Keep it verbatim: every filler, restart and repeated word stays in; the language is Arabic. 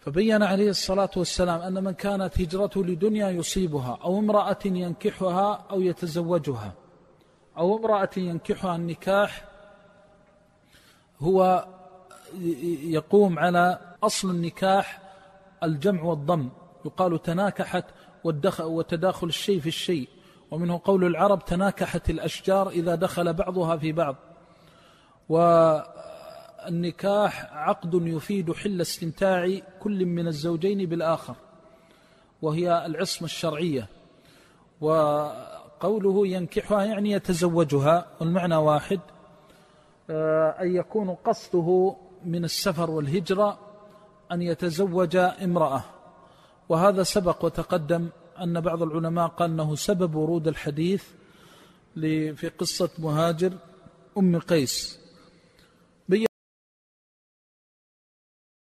فبين عليه الصلاة والسلام أن من كانت هجرته لدنيا يصيبها أو امرأة ينكحها أو يتزوجها أو امرأة ينكحها، النكاح هو يقوم على أصل النكاح الجمع والضم، يقال تناكحت وتداخل الشيء في الشيء، ومنه قول العرب تناكحت الأشجار إذا دخل بعضها في بعض. والنكاح عقد يفيد حل استمتاع كل من الزوجين بالآخر، وهي العصمة الشرعية. وقوله ينكحها يعني يتزوجها، والمعنى واحد، أن يكون قصده من السفر والهجرة أن يتزوج امرأة. وهذا سبق وتقدم أن بعض العلماء قال أنه سبب ورود الحديث في قصة مهاجر أم قيس،